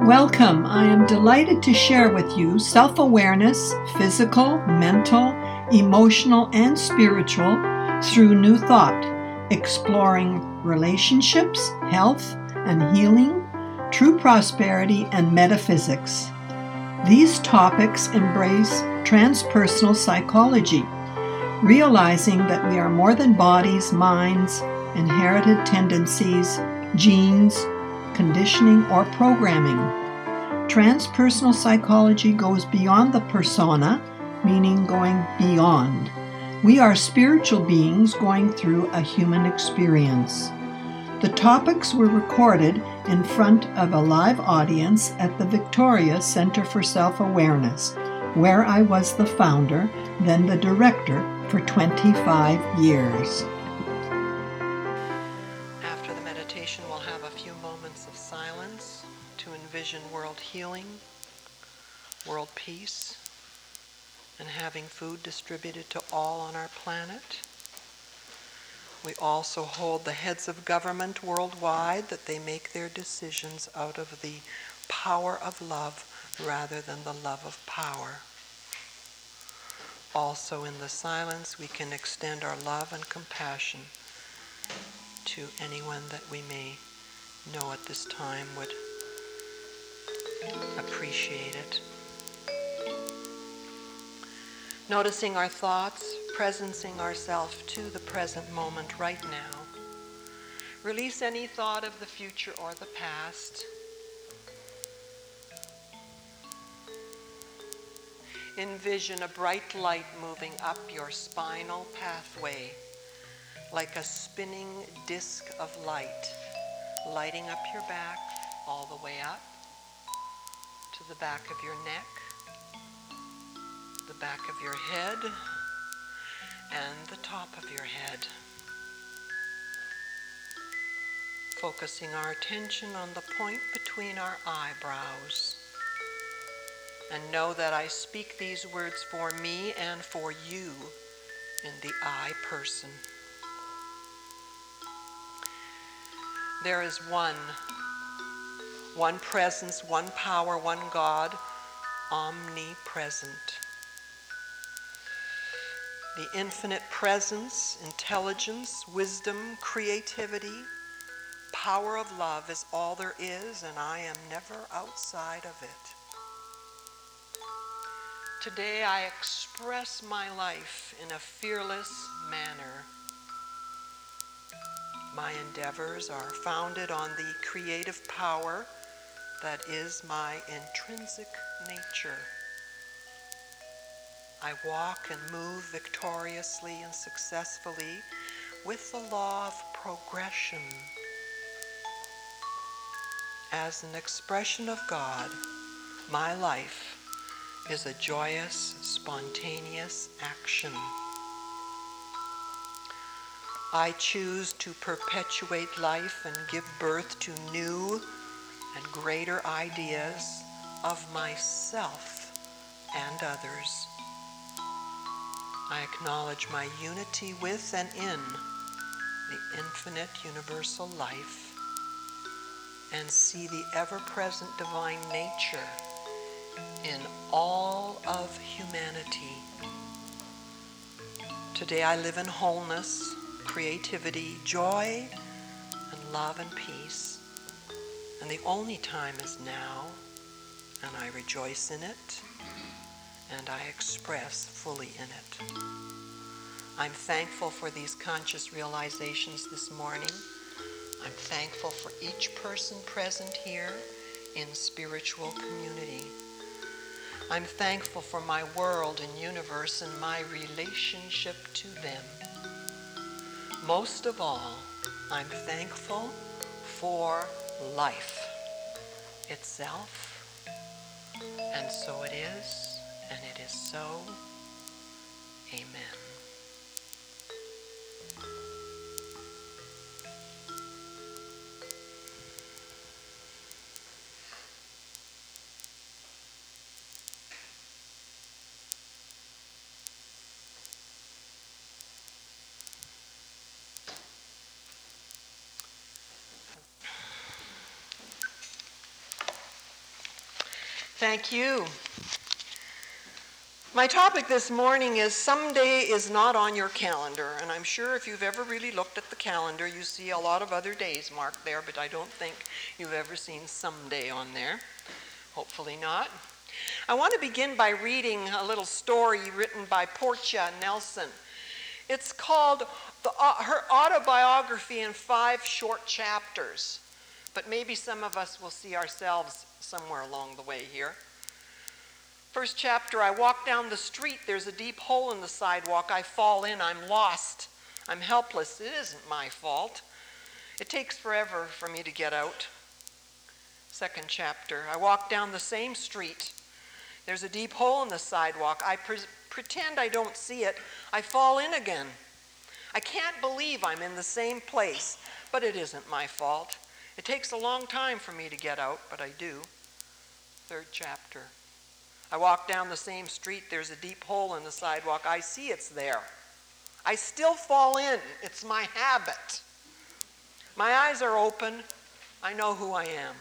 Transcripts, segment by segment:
Welcome. I am delighted to share with you self-awareness, physical, mental, emotional, and spiritual through New Thought, exploring relationships, health and healing, true prosperity, and metaphysics. These topics embrace transpersonal psychology, realizing that we are more than bodies, minds, inherited tendencies, genes, conditioning, or programming. Transpersonal psychology goes beyond the persona, meaning going beyond. We are spiritual beings going through a human experience. The topics were recorded in front of a live audience at the Victoria Center for Self-Awareness, where I was the founder, then the director, for 25 years. After the meditation, we'll have a few moments of silence to envision world healing, world peace, and having food distributed to all on our planet. We also hold the heads of government worldwide that they make their decisions out of the power of love rather than the love of power. Also in the silence, we can extend our love and compassion to anyone that we may know at this time would appreciate it. Noticing our thoughts, presencing ourselves to the present moment right now. Release any thought of the future or the past. Envision a bright light moving up your spinal pathway, like a spinning disc of light, lighting up your back all the way up to the back of your neck, the back of your head, and the top of your head. Focusing our attention on the point between our eyebrows. And know that I speak these words for me and for you in the I person. There is one presence, one power, one God, omnipresent. The infinite presence, intelligence, wisdom, creativity, power of love is all there is, and I am never outside of it. Today I express my life in a fearless manner. My endeavors are founded on the creative power that is my intrinsic nature. I walk and move victoriously and successfully with the law of progression. As an expression of God, my life is a joyous, spontaneous action. I choose to perpetuate life and give birth to new and greater ideas of myself and others. I acknowledge my unity with and in the infinite universal life and see the ever-present divine nature in all of humanity. Today I live in wholeness, creativity, joy, and love and peace. And the only time is now, and I rejoice in it, and I express fully in it. I'm thankful for these conscious realizations this morning. I'm thankful for each person present here in spiritual community. I'm thankful for my world and universe and my relationship to them. Most of all, I'm thankful for life itself. And so it is, and it is so. Amen. Thank you. My topic this morning is someday is not on your calendar, and I'm sure if you've ever really looked at the calendar, you see a lot of other days marked there, but I don't think you've ever seen someday on there. Hopefully not. I want to begin by reading a little story written by Portia Nelson. It's called her autobiography in 5 short chapters, but maybe some of us will see ourselves somewhere along the way here. First chapter, I walk down the street, there's a deep hole in the sidewalk, I fall in, I'm lost, I'm helpless, it isn't my fault. It takes forever for me to get out. Second chapter, I walk down the same street, there's a deep hole in the sidewalk, I pretend I don't see it, I fall in again. I can't believe I'm in the same place, but it isn't my fault. It takes a long time for me to get out, but I do. Third chapter. I walk down the same street, there's a deep hole in the sidewalk. I see it's there. I still fall in. It's my habit. My eyes are open. I know who I am.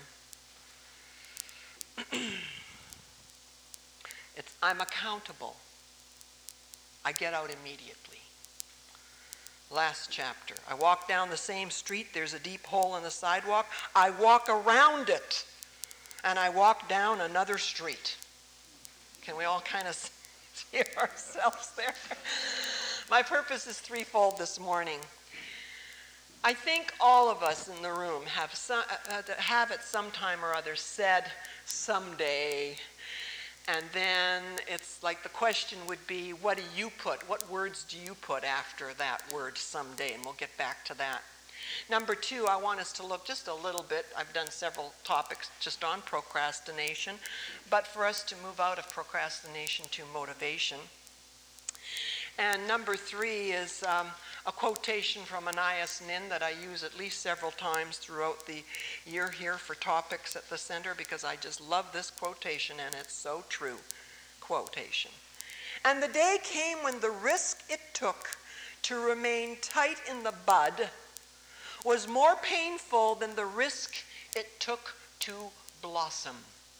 I'm accountable. I get out immediately. Last chapter. I walk down the same street, there's a deep hole in the sidewalk. I walk around it, and I walk down another street. Can we all kind of see ourselves there? My purpose is threefold this morning. I think all of us in the room have at some time or other said someday, and then it's like the question would be, what words do you put after that word someday? And we'll get back to that. Number 2, I want us to look just a little bit. I've done several topics just on procrastination, but for us to move out of procrastination to motivation. And number 3 is a quotation from Anais Nin that I use at least several times throughout the year here for topics at the center because I just love this quotation and it's so true. Quotation. And the day came when the risk it took to remain tight in the bud was more painful than the risk it took to blossom.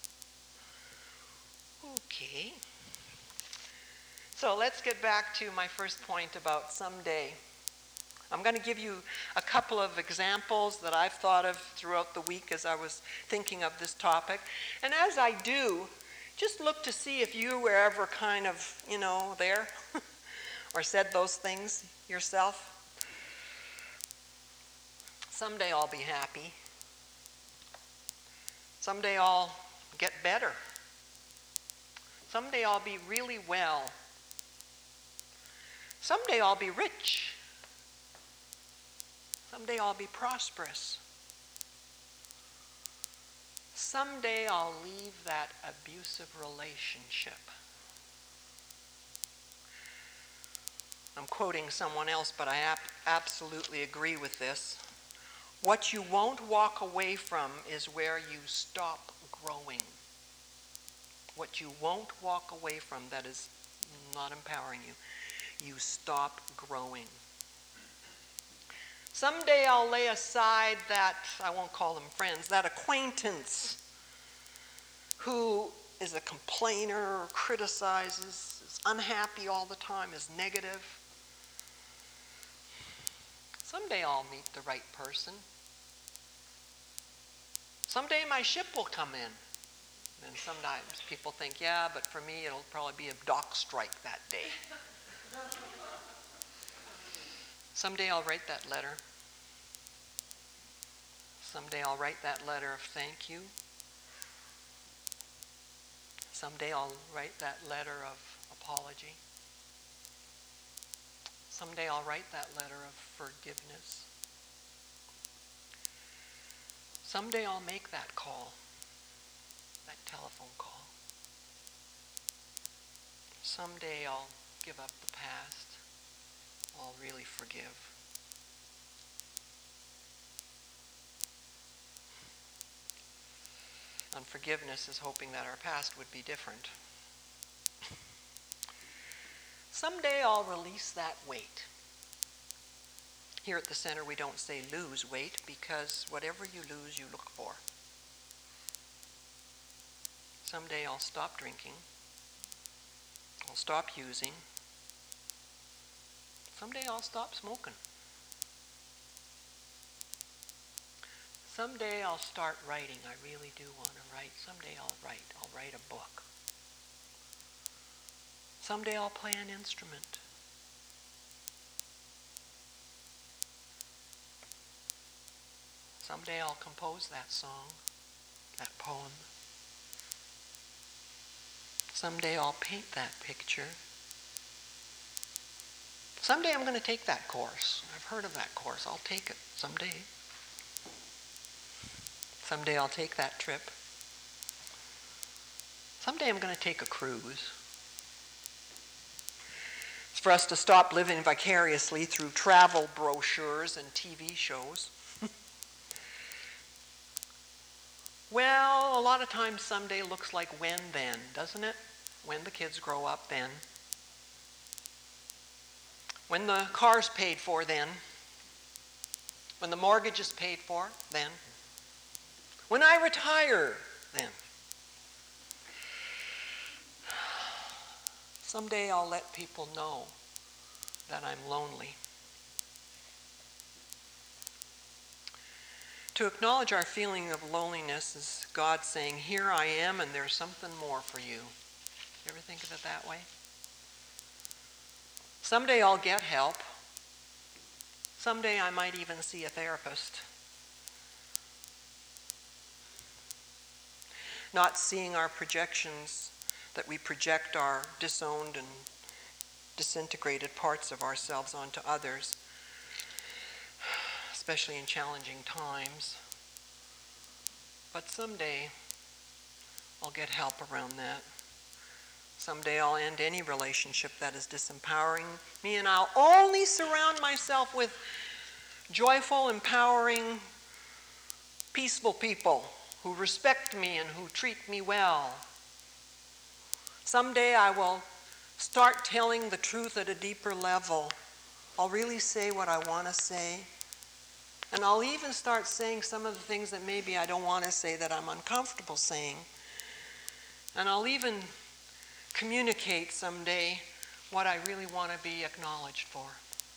Okay. So let's get back to my first point about someday. I'm going to give you a couple of examples that I've thought of throughout the week as I was thinking of this topic. And as I do, just look to see if you were ever kind of, there or said those things yourself. Someday I'll be happy. Someday I'll get better. Someday I'll be really well. Someday I'll be rich. Someday I'll be prosperous. Someday I'll leave that abusive relationship. I'm quoting someone else, but I absolutely agree with this. What you won't walk away from is where you stop growing. What you won't walk away from that is not empowering you, you stop growing. Someday I'll lay aside that, I won't call them friends, that acquaintance who is a complainer, criticizes, is unhappy all the time, is negative. Someday I'll meet the right person. Someday my ship will come in. And sometimes people think, yeah, but for me it'll probably be a dock strike that day. Someday I'll write that letter. Someday I'll write that letter of thank you. Someday I'll write that letter of apology. Someday I'll write that letter of forgiveness. Someday I'll make that call, that telephone call. Someday I'll give up the past. I'll really forgive. Unforgiveness is hoping that our past would be different. Someday I'll release that weight. Here at the center we don't say lose weight because whatever you lose you look for. Someday I'll stop drinking. I'll stop using. Someday I'll stop smoking. Someday I'll start writing. I really do want to write. Someday I'll write. I'll write a book. Someday I'll play an instrument. Someday I'll compose that song, that poem. Someday I'll paint that picture. Someday I'm going to take that course. I've heard of that course. I'll take it someday. Someday I'll take that trip. Someday I'm going to take a cruise. It's for us to stop living vicariously through travel brochures and TV shows. Well, a lot of times someday looks like when then, doesn't it? When the kids grow up then. When the car's paid for then. When the mortgage is paid for then. When I retire then. Someday I'll let people know that I'm lonely. To acknowledge our feeling of loneliness is God saying, here I am and there's something more for you. You ever think of it that way? Someday I'll get help. Someday I might even see a therapist. Not seeing our projections, that we project our disowned and disintegrated parts of ourselves onto others, especially in challenging times. But someday I'll get help around that. Someday I'll end any relationship that is disempowering me, and I'll only surround myself with joyful, empowering, peaceful people who respect me and who treat me well. Someday I will start telling the truth at a deeper level. I'll really say what I want to say. And I'll even start saying some of the things that maybe I don't want to say, that I'm uncomfortable saying. And I'll even communicate someday what I really want to be acknowledged for.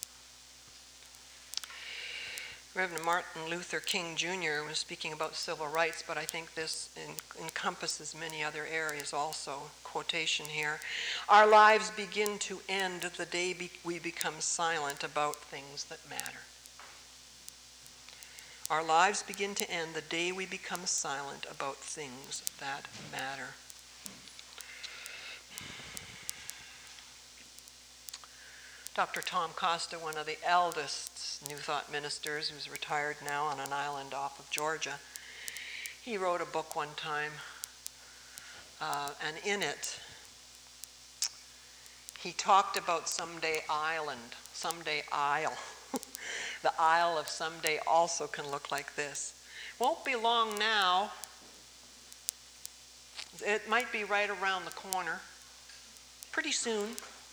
Reverend Martin Luther King Jr. was speaking about civil rights, but I think this encompasses many other areas also. Quotation here. Our lives begin to end the day we become silent about things that matter. Our lives begin to end the day we become silent about things that matter. Dr. Tom Costa, one of the eldest New Thought ministers, who's retired now on an island off of Georgia, he wrote a book one time, and in it, he talked about someday island, someday isle. The Isle of someday also can look like this. Won't be long now. It might be right around the corner. Pretty soon.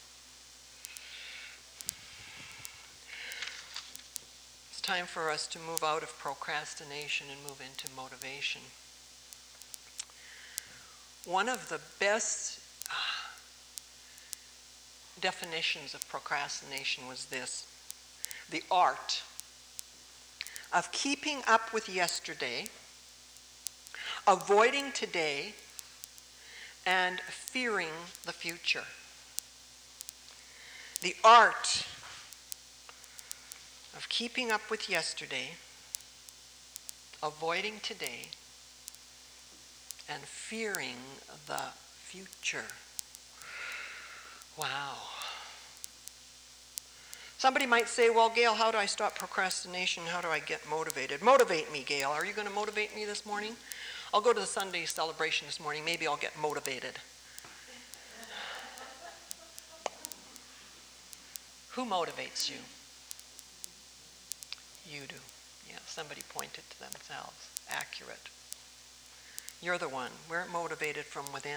It's time for us to move out of procrastination and move into motivation. One of the best definitions of procrastination was this: the art of keeping up with yesterday, avoiding today, and fearing the future. The art of keeping up with yesterday, avoiding today, and fearing the future. Wow. Somebody might say, well, Gail, how do I stop procrastination? How do I get motivated? Motivate me, Gail. Are you going to motivate me this morning? I'll go to the Sunday celebration this morning. Maybe I'll get motivated. Who motivates you? You do. Yeah, somebody pointed to themselves. Accurate. You're the one. We're motivated from within.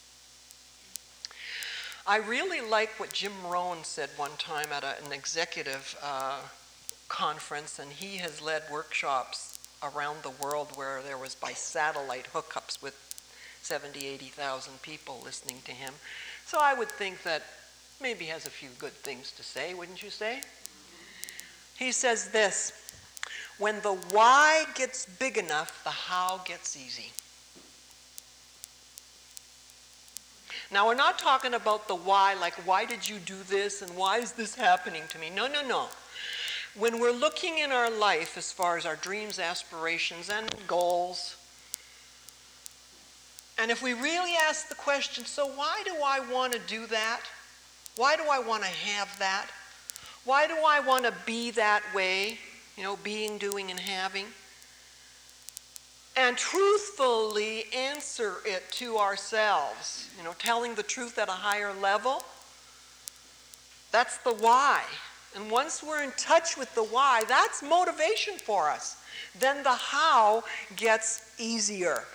I really like what Jim Rohn said one time at an executive conference, and he has led workshops around the world where there was by satellite hookups with 70, 80,000 people listening to him. So I would think that maybe he has a few good things to say, wouldn't you say? He says this, when the why gets big enough, the how gets easy. Now, we're not talking about the why, like why did you do this and why is this happening to me? No, no, no. When we're looking in our life as far as our dreams, aspirations, and goals, and if we really ask the question, so why do I want to do that? Why do I want to have that? Why do I want to be that way? You know, being, doing, and having. And truthfully answer it to ourselves, you know, telling the truth at a higher level. That's the why. And once we're in touch with the why, that's motivation for us. Then the how gets easier.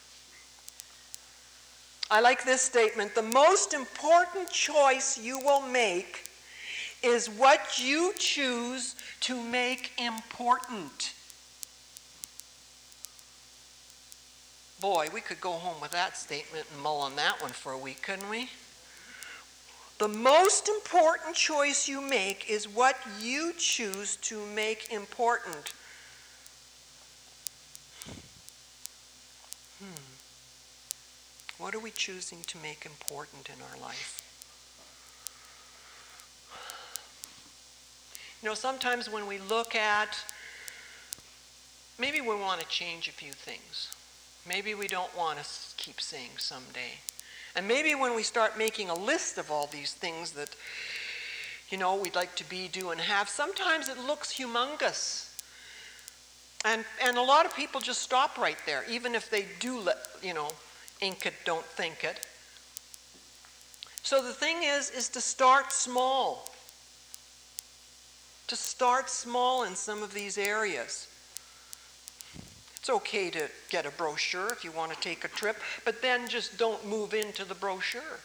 I like this statement. The most important choice you will make is what you choose to make important. Boy, we could go home with that statement and mull on that one for a week, couldn't we? The most important choice you make is what you choose to make important. What are we choosing to make important in our life? You know, sometimes when we look at, maybe we want to change a few things. Maybe we don't want to keep saying someday. And maybe when we start making a list of all these things that, you know, we'd like to be, do, and have, sometimes it looks humongous. And a lot of people just stop right there, even if they do, ink it, don't think it. So the thing is to start small. To start small in some of these areas. It's okay to get a brochure if you want to take a trip, but then just don't move into the brochure.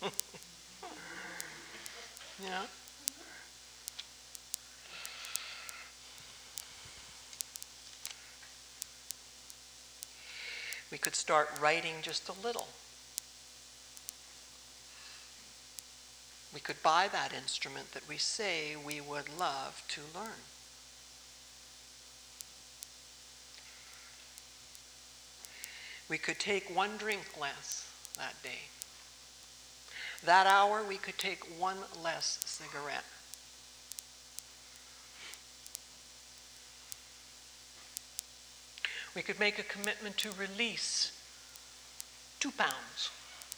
Yeah. We could start writing just a little. We could buy that instrument that we say we would love to learn. We could take one drink less that day. That hour, we could take one less cigarette. We could make a commitment to release 2 pounds.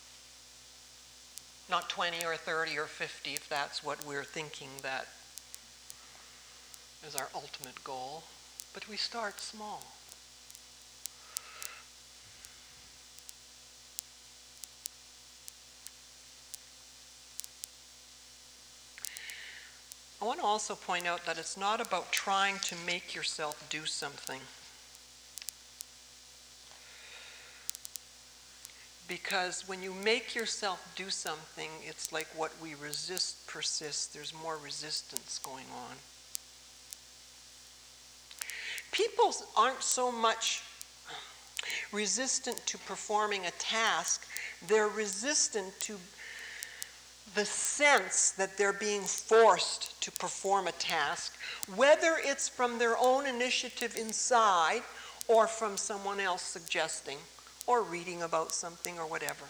Not 20 or 30 or 50 if that's what we're thinking that is our ultimate goal. But we start small. I want to also point out that it's not about trying to make yourself do something. Because when you make yourself do something, it's like what we resist persists. There's more resistance going on. People aren't so much resistant to performing a task. They're resistant to the sense that they're being forced to perform a task, whether it's from their own initiative inside or from someone else suggesting or reading about something or whatever.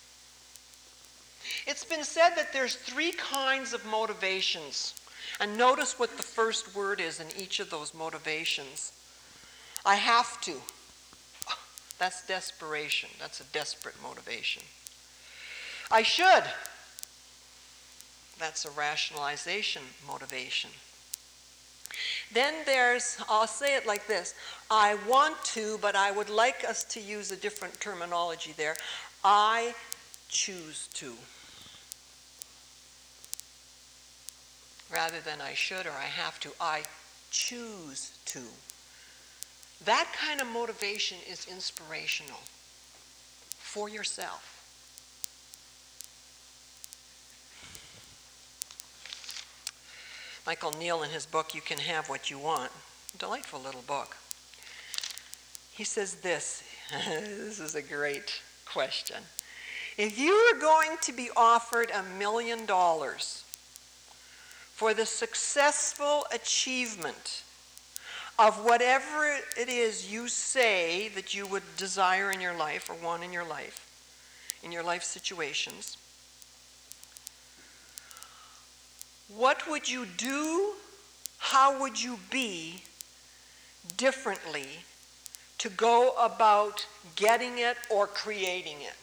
It's been said that there's 3 kinds of motivations. And notice what the first word is in each of those motivations. I have to. That's desperation. That's a desperate motivation. I should. That's a rationalization motivation. Then there's, I'll say it like this, I want to, but I would like us to use a different terminology there. I choose to. Rather than I should or I have to, I choose to. That kind of motivation is inspirational for yourself. Michael Neal, in his book, You Can Have What You Want, delightful little book. He says this, this is a great question. If you were going to be offered $1 million for the successful achievement of whatever it is you say that you would desire in your life or want in your life situations, what would you do? How would you be differently to go about getting it or creating it?